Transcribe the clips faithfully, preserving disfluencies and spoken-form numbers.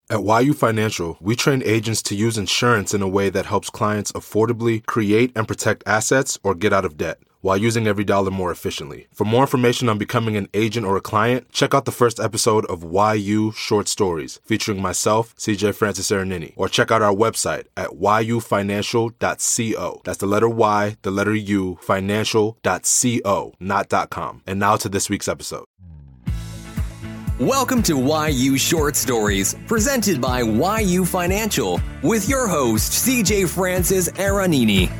At Y U Financial, we train agents to use insurance in a way that helps clients affordably create and protect assets or get out of debt while using every dollar more efficiently. For more information on becoming an agent or a client, check out the first episode of Y U Short Stories featuring myself, C J Francis Aranini, or check out our website at y u financial dot co. That's the letter Y, the letter U, financial dot co, not .com. And now to this week's episode. Welcome to Y U Short Stories, presented by Y U Financial, with your host, C J Francis Aranini.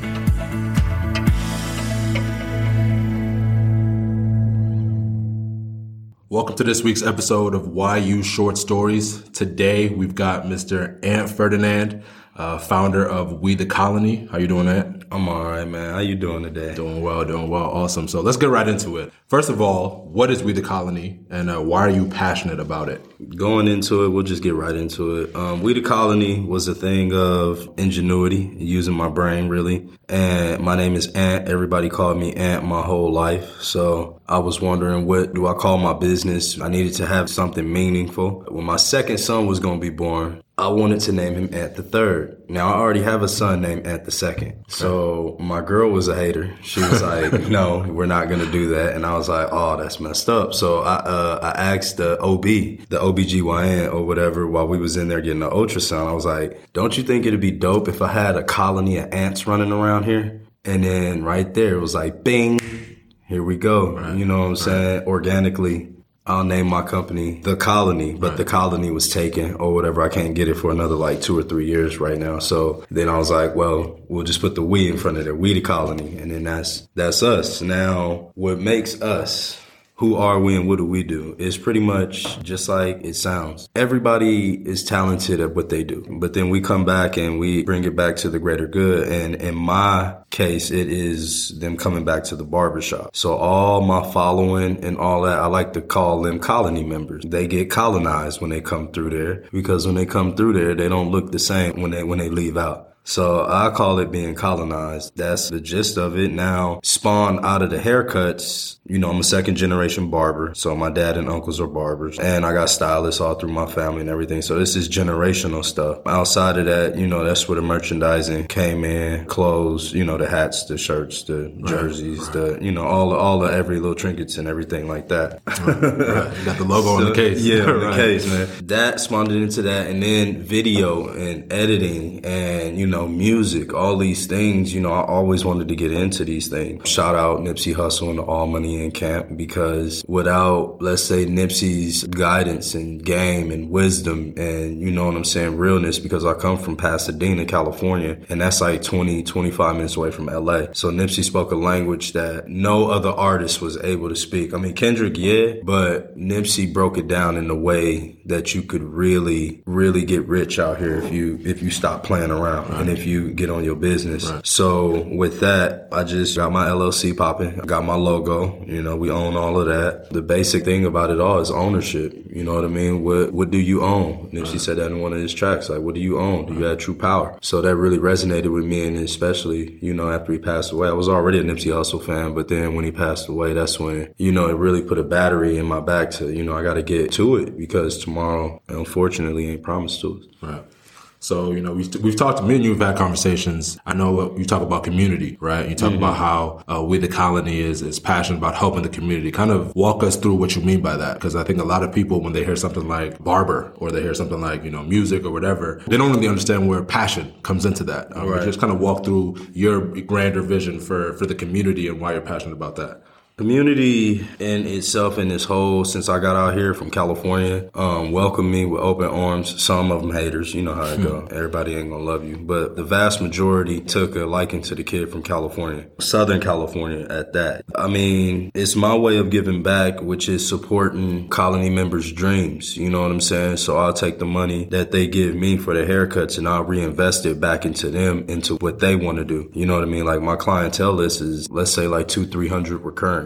Welcome to this week's episode of Y U Short Stories. Today, we've got Mister Ant Ferdinand, uh, founder of We the Colony. How you doing, Ant? I'm all right, man. How you doing today? Doing well, doing well. Awesome. So let's get right into it. First of all, what is We the Colony, and uh, why are you passionate about it? Going into it, we'll just get right into it. Um, We the Colony was a thing of ingenuity, using my brain, really. And my name is Ant. Everybody called me Ant my whole life. So I was wondering, what do I call my business? I needed to have something meaningful. When my second son was going to be born, I wanted to name him Ant the Third. Now, I already have a son named Ant the Second. So my girl was a hater. She was like, no, we're not going to do that. And I was like, oh, that's messed up. So I uh, I asked the O B, the O B G Y N or whatever, while we was in there getting an ultrasound. I was like, don't you think it'd be dope if I had a colony of ants running around here? And then right there, it was like, bing, here we go. Right. You know what I'm saying? Right. Organically, I'll name my company The Colony, but right. The Colony was taken or whatever. I can't get it for another like two or three years right now. So then I was like, well, we'll just put the we in front of it. We the Colony. And then that's, that's us. Now, what makes us, who are we and what do we do? It's pretty much just like it sounds. Everybody is talented at what they do, but then we come back and we bring it back to the greater good. And in my case, it is them coming back to the barbershop. So all my following and all that, I like to call them colony members. They get colonized when they come through there, because when they come through there, they don't look the same when they when they leave out. So I call it being colonized. That's the gist of it. Now, spawned out of the haircuts, you know, I'm a second generation barber. So my dad and uncles are barbers. And I got stylists all through my family and everything. So this is generational stuff. Outside of that, you know, that's where the merchandising came in. Clothes, you know, the hats, the shirts, the jerseys, right, right. the, you know, all the, all the every little trinkets and everything like that. Right, right. You got the logo so, on the case. Yeah, on right. the case, man. That spawned into that. And then video and editing and, you know, music, all these things, you know, I always wanted to get into these things. Shout out Nipsey Hussle and the All Money In Camp, because without, let's say, Nipsey's guidance and game and wisdom and, you know what I'm saying, realness, because I come from Pasadena, California, and that's like twenty, twenty-five minutes away from L A. So Nipsey spoke a language that no other artist was able to speak. I mean, Kendrick, yeah, but Nipsey broke it down in a way that you could really, really get rich out here if you if you stop playing around. Right. And if you get on your business. Right. So with that, I just got my L L C popping. I got my logo. You know, we own all of that. The basic thing about it all is ownership. You know what I mean? What what do you own? Nipsey right. said that in one of his tracks. Like, what do you own? Do you have true power? So that really resonated with me, and especially, you know, after he passed away. I was already a Nipsey Hussle fan, but then when he passed away, that's when, you know, it really put a battery in my back to, you know, I got to get to it, because tomorrow, unfortunately, ain't promised to us. Right. So, you know, we've, we've talked, me and you have had conversations. I know you talk about community, right? You talk mm-hmm. about how uh, We the Colony is, is passionate about helping the community. Kind of walk us through what you mean by that. Because I think a lot of people, when they hear something like barber, or they hear something like, you know, music or whatever, they don't really understand where passion comes into that. Um, right. Just kind of walk through your grander vision for, for the community and why you're passionate about that. Community in itself, in this whole, since I got out here from California, um, welcomed me with open arms. Some of them haters, you know how it go. Everybody ain't gonna love you. But the vast majority took a liking to the kid from California, Southern California at that. I mean, it's my way of giving back, which is supporting colony members' dreams. You know what I'm saying? So I'll take the money that they give me for the haircuts and I'll reinvest it back into them, into what they want to do. You know what I mean? Like, my clientele list is, let's say, like two, three hundred recurring.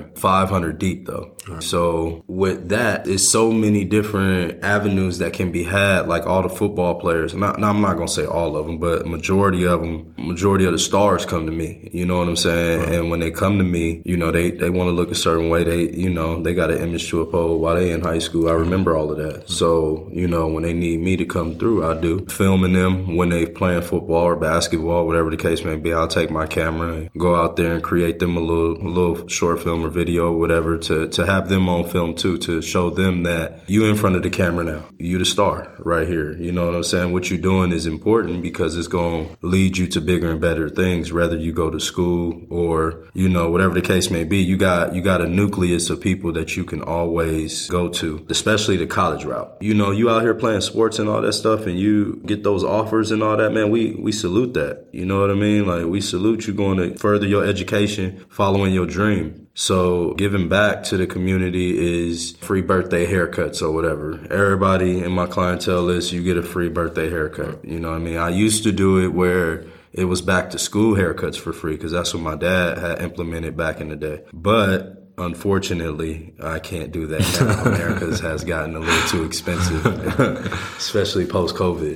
Right. five hundred deep though. Right. So with that, there's so many different avenues that can be had, like all the football players. Not, I'm not going to say all of them, but majority of them, majority of the stars come to me. You know what I'm saying? Right. And when they come to me, you know, they, they want to look a certain way. They, you know, they got an image to uphold while they in high school. I remember all of that. Right. So, you know, when they need me to come through, I do. Filming them when they playing football or basketball, whatever the case may be, I'll take my camera and go out there and create them a little, a little short film or video or whatever to, to have them on film too, to show them that you in front of the camera now. You the star right here. You know what I'm saying? What you're doing is important because it's going to lead you to bigger and better things, whether you go to school or, you know, whatever the case may be. You got, you got a nucleus of people that you can always go to, especially the college route. You know, you out here playing sports and all that stuff and you get those offers and all that, man, we, we salute that. You know what I mean? Like, we salute you going to further your education, following your dream. So giving back to the community is free birthday haircuts or whatever. Everybody in my clientele list, you get a free birthday haircut. You know what I mean? I used to do it where it was back to school haircuts for free because that's what my dad had implemented back in the day. But unfortunately, I can't do that now. America's has gotten a little too expensive, especially post-COVID.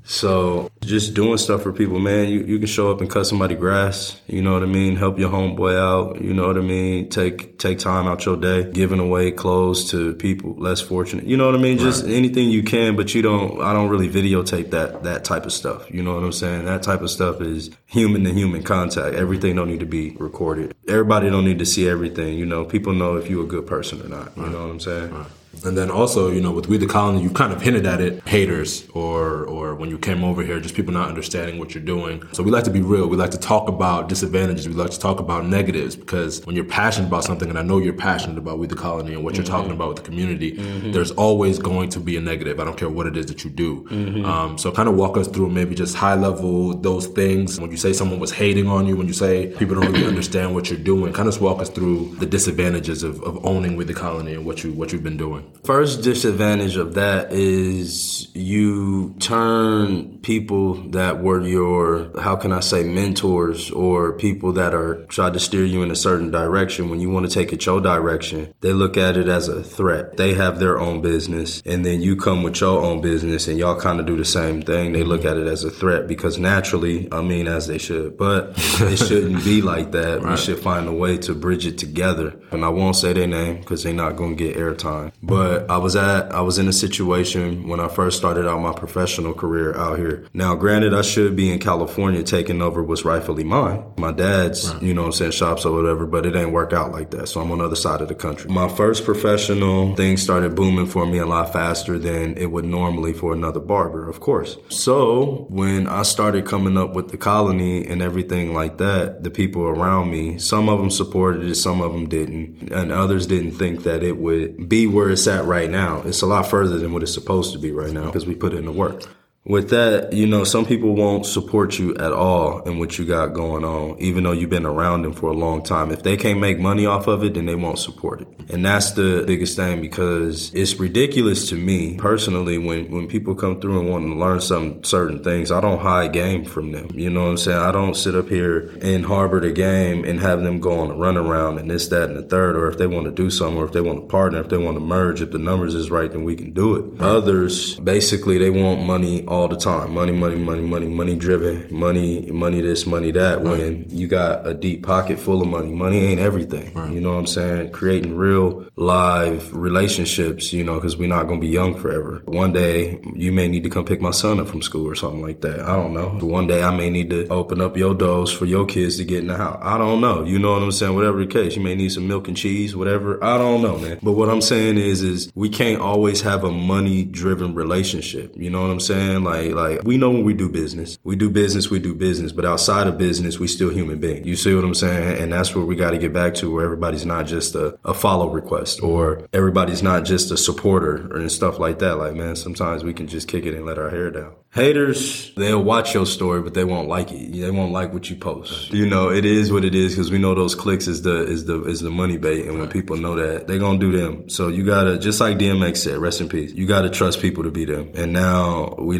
So just doing stuff for people, man. You, you can show up and cut somebody grass, you know what I mean? Help your homeboy out, you know what I mean? Take take time out your day, giving away clothes to people less fortunate, you know what I mean? Right. Just anything you can, but you don't, I don't really videotape that that type of stuff, you know what I'm saying? That type of stuff is human to human contact. Everything don't need to be recorded. Everybody don't need to see everything, you know? People know if you're a good person or not, you right. know what I'm saying? Right. And then also, you know, with We the Colony, you kind of hinted at it, haters, or or when you came over here, just people not understanding what you're doing. So we like to be real. We like to talk about disadvantages. We like to talk about negatives because when you're passionate about something, and I know you're passionate about We the Colony and what you're mm-hmm. talking about with the community, mm-hmm. there's always going to be a negative. I don't care what it is that you do. Mm-hmm. Um, so kind of walk us through maybe just high level, those things. When you say someone was hating on you, when you say people don't really understand what you're doing, kind of just walk us through the disadvantages of, of owning We the Colony and what you what you've been doing. First disadvantage of that is you turn people that were your, how can I say, mentors or people that are trying to steer you in a certain direction. When you want to take it your direction, they look at it as a threat. They have their own business and then you come with your own business and y'all kind of do the same thing. They look at it as a threat because naturally, I mean, as they should, but it shouldn't be like that. Right. We should find a way to bridge it together. And I won't say their name because they're not going to get airtime. But I was at, I was in a situation when I first started out my professional career out here. Now, granted, I should be in California taking over what's rightfully mine. My dad's, right. you know what I'm saying, shops or whatever, but it ain't work out like that. So I'm on the other side of the country. My first professional thing started booming for me a lot faster than it would normally for another barber, of course. So when I started coming up with the Colony and everything like that, the people around me, some of them supported it, some of them didn't, and others didn't think that it would be where it's at right now. It's a lot further than what it's supposed to be right now because we put in the work. With that, you know, some people won't support you at all in what you got going on, even though you've been around them for a long time. If they can't make money off of it, then they won't support it. And that's the biggest thing because it's ridiculous to me personally when, when people come through and want to learn some certain things. I don't hide game from them. You know what I'm saying? I don't sit up here and harbor the game and have them go on a run around and this, that, and the third, or if they want to do something, or if they want to partner, if they want to merge, if the numbers is right, then we can do it. Others, basically, they want money all the time. Money, money, money, money, money driven. Money, money this, money that. Right. When you got a deep pocket full of money. Money ain't everything. Right. You know what I'm saying? Creating real live relationships, you know, because we're not going to be young forever. One day, you may need to come pick my son up from school or something like that. I don't know. One day, I may need to open up your doors for your kids to get in the house. I don't know. You know what I'm saying? Whatever the case. You may need some milk and cheese, whatever. I don't know, man. But what I'm saying is, is we can't always have a money-driven relationship. You know what I'm saying? Like, like we know when we do business. We do business, we do business. But outside of business, we still human beings. You see what I'm saying? And that's where we got to get back to, where everybody's not just a, a follow request, or everybody's not just a supporter and stuff like that. Like, man, sometimes we can just kick it and let our hair down. Haters, they'll watch your story, but they won't like it. They won't like what you post. You know, it is what it is, because we know those clicks is the is the is the money bait, and when people know that, they gonna do them. So you gotta, just like D M X said, rest in peace. You gotta trust people to be them. And now we don't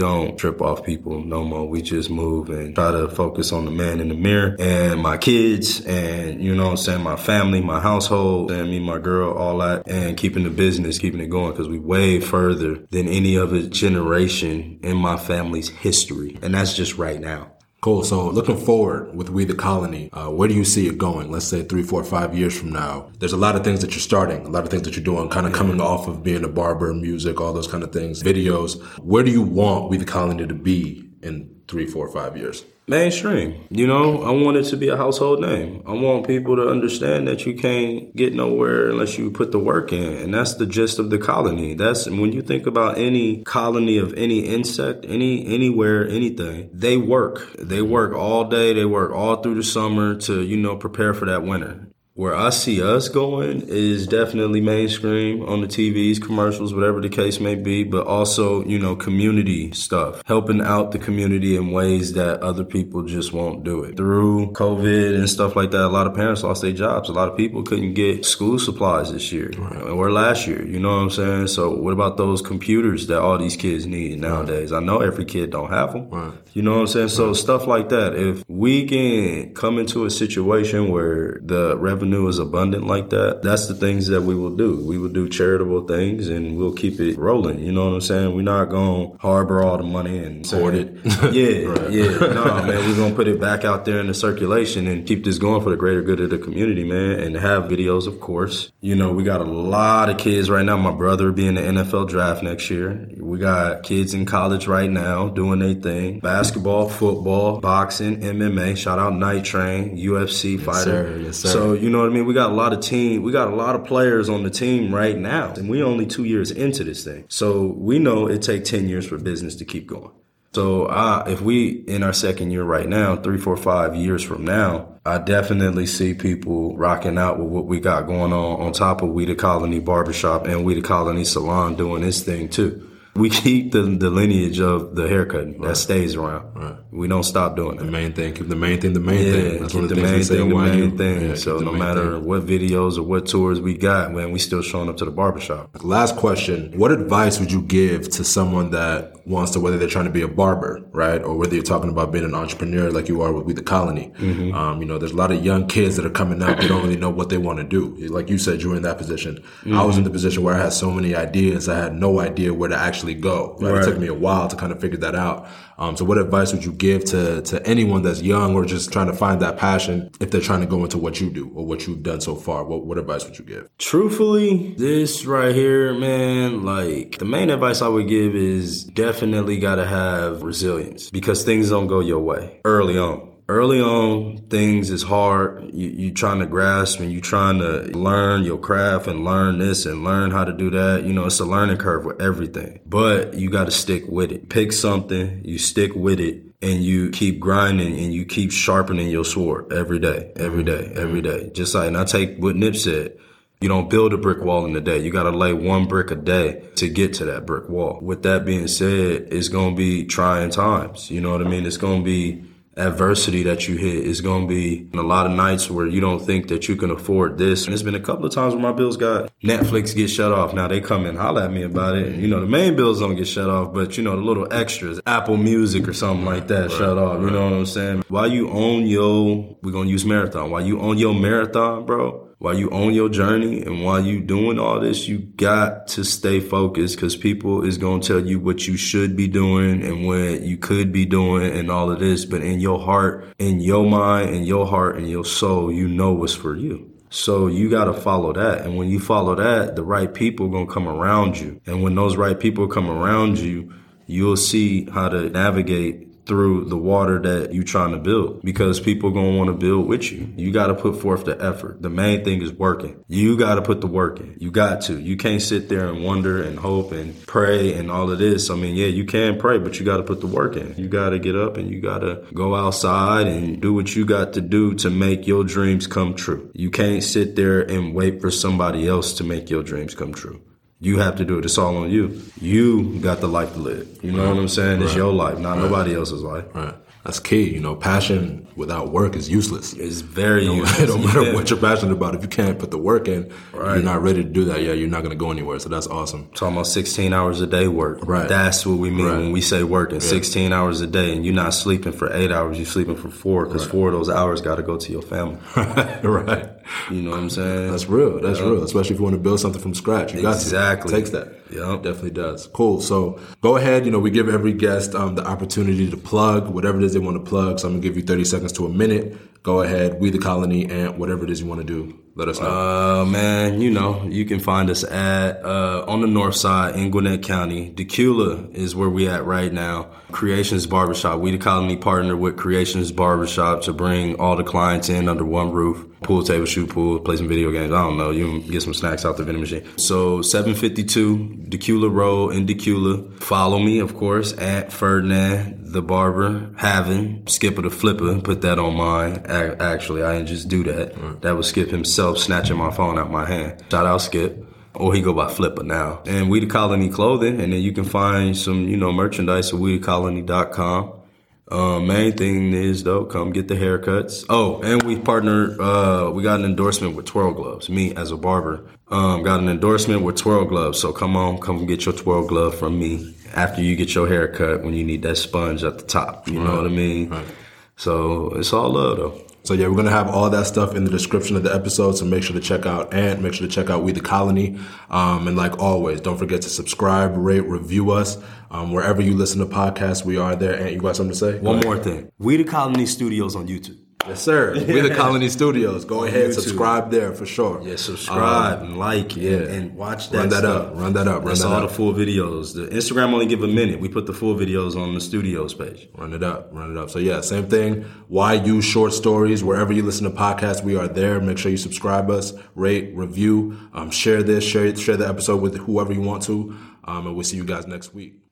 don't trip off people no more. We just move and try to focus on the man in the mirror and my kids and, you know what I'm saying, my family, my household, and me, my girl, all that, and keeping the business, keeping it going, because we way further than any other generation in my family's history. And that's just right now. Cool. So looking forward with We the Colony, uh, where do you see it going? Let's say three, four, five years from now. There's a lot of things that you're starting, a lot of things that you're doing, kind of coming off of being a barber, music, all those kind of things, videos. Where do you want We the Colony to be in three, four, five years? Mainstream. You know, I want it to be a household name. I want people to understand that you can't get nowhere unless you put the work in. And that's the gist of the colony. That's when you think about any colony of any insect, any anywhere, anything, they work. They work all day. They work all through the summer to, you know, prepare for that winter. Where I see us going is definitely mainstream on the T Vs, commercials, whatever the case may be, but also, you know, community stuff, helping out the community in ways that other people just won't do it. Through COVID and stuff like that, a lot of parents lost their jobs. A lot of people couldn't get school supplies this year right. or last year, you know what I'm saying? So what about those computers that all these kids need nowadays? Right. I know every kid don't have them. Right. You know what I'm saying? So right. stuff like that. If we can come into a situation where the revenue is abundant like that, that's the things that we will do. We will do charitable things and we'll keep it rolling. You know what I'm saying? We're not going to harbor all the money and hoard it. Yeah, right. yeah. No, man, we're going to put it back out there in the circulation and keep this going for the greater good of the community, man, and have videos, of course. You know, we got a lot of kids right now. My brother will be in the N F L draft next year. We got kids in college right now doing their thing. Basketball, football, boxing, M M A. Shout out Night Train, U F C yes, fighter. Sir. Yes, sir. So, you know what I mean? We got a lot of team. We got a lot of players on the team right now. And we only two years into this thing. So we know it takes ten years for business to keep going. So uh, if we in our second year right now, three, four, five years from now, I definitely see people rocking out with what we got going on on top of We the Colony Barbershop and We the Colony Salon doing this thing too. We keep the, the lineage of the haircutting right. that stays around. Right. We don't stop doing it. The main thing, keep the main thing the main yeah, thing. That's keep one of the, the main things thing the main you, thing. Yeah, so no matter thing. what videos or what tours we got, man, we still showing up to the barbershop. Last question. What advice would you give to someone that wants to, whether they're trying to be a barber, right, or whether you're talking about being an entrepreneur like you are with We the Colony? Mm-hmm. Um, you know, there's a lot of young kids that are coming out. They don't really know what they want to do. Like you said, you were in that position. Mm-hmm. I was in the position where I had so many ideas. I had no idea where to actually go. Right? Right. It took me a while to kind of figure that out. Um, so what advice would you give to, to anyone that's young or just trying to find that passion if they're trying to go into what you do or what you've done so far? What, what advice would you give? Truthfully, this right here, man, like the main advice I would give is definitely got to have resilience because things don't go your way early on. Early on, things is hard. You, you trying to grasp and you trying to learn your craft and learn this and learn how to do that. You know, it's a learning curve with everything, but you got to stick with it. Pick something, you stick with it, and you keep grinding and you keep sharpening your sword every day, every day, every day. Just like, and I take what Nip said. You don't build a brick wall in a day. You got to lay one brick a day to get to that brick wall. With that being said, it's going to be trying times. You know what I mean? It's going to be adversity that you hit. Is going to be a lot of nights where you don't think that you can afford this. And there's been a couple of times where my bills got Netflix get shut off. Now they come and holler at me about it. You know, the main bills don't get shut off, but you know, the little extras, Apple Music or something like that, right, shut off. Right. You know what I'm saying? While you own your, we're going to use marathon. While you own your marathon, bro, while you own your journey and while you doing all this, you got to stay focused because people is going to tell you what you should be doing and what you could be doing and all of this. But in your heart, in your mind, in your heart, and your soul, you know what's for you. So you got to follow that. And when you follow that, the right people are going to come around you. And when those right people come around you, you'll see how to navigate through the water that you trying to build because people are going to want to build with you. You got to put forth the effort. The main thing is working. You got to put the work in. You got to. You can't sit there and wonder and hope and pray and all of this. I mean, yeah, you can pray, but you got to put the work in. You got to get up and you got to go outside and do what you got to do to make your dreams come true. You can't sit there and wait for somebody else to make your dreams come true. You have to do it. It's all on you. You got the life to live. You know right. what I'm saying? It's right. your life, not right. nobody else's life. Right. That's key. You know, passion without work is useless. It's very no, useless. It don't matter yeah. what you're passionate about. If you can't put the work in, right. you're not ready to do that. Yeah, you're not going to go anywhere. So that's awesome. Talking about sixteen hours a day work. Right. That's what we mean right. when we say working. Yeah. sixteen hours a day, and you're not sleeping for eight hours. You're sleeping for four because right. four of those hours got to go to your family. right. You know what I'm saying? That's real. That's yeah. real. Especially if you want to build something from scratch. You got exactly. to. It takes that. Yeah, definitely does. Cool. So go ahead. You know, we give every guest um, the opportunity to plug whatever it is they want to plug. So I'm gonna give you thirty seconds to a minute. Go ahead. We the Colony, and whatever it is you want to do, let us know. Uh, man, you know, you can find us at uh, on the north side in Gwinnett County. Decula is where we at right now. Creations Barbershop. We the Colony partner with Creations Barbershop to bring all the clients in under one roof. Pool table, shoot pool, play some video games. I don't know. You can get some snacks out the vending machine. So seven fifty-two Decula Road in Decula. Follow me, of course, at Ferdinand the Barber, having Skipper the Flipper. Put that on mine. Actually, I didn't just do that. Right. That was Skip himself snatching my phone out my hand. Shout out Skip. Or he go by Flipper now. And We the Colony Clothing. And then you can find some, you know, merchandise at we the colony dot com. Um, main thing is, though, come get the haircuts. Oh, and we partnered, uh, we got an endorsement with Twirl Gloves. Me, as a barber, um, got an endorsement with Twirl Gloves. So come on, come get your Twirl Glove from me after you get your haircut when you need that sponge at the top. You right. know what I mean? Right. So it's all love, though. So, yeah, we're going to have all that stuff in the description of the episode, so make sure to check out Ant, make sure to check out We the Colony. Um, and like always, don't forget to subscribe, rate, review us. Um, wherever you listen to podcasts, we are there. Ant, you got something to say? One more thing. We the Colony Studios on YouTube. Yes, sir. We the Colony Studios. Go ahead, YouTube. Subscribe there for sure. Yeah, subscribe um, and like yeah. and, and watch that Run that stuff. up. Run that up. Run That's that all up. the full videos. The Instagram only give a minute. We put the full videos on the studios page. Run it up. Run it up. So, yeah, same thing. Y U Short Stories. Wherever you listen to podcasts, we are there. Make sure you subscribe us, rate, review, um, share this, share, share the episode with whoever you want to. Um, and we'll see you guys next week.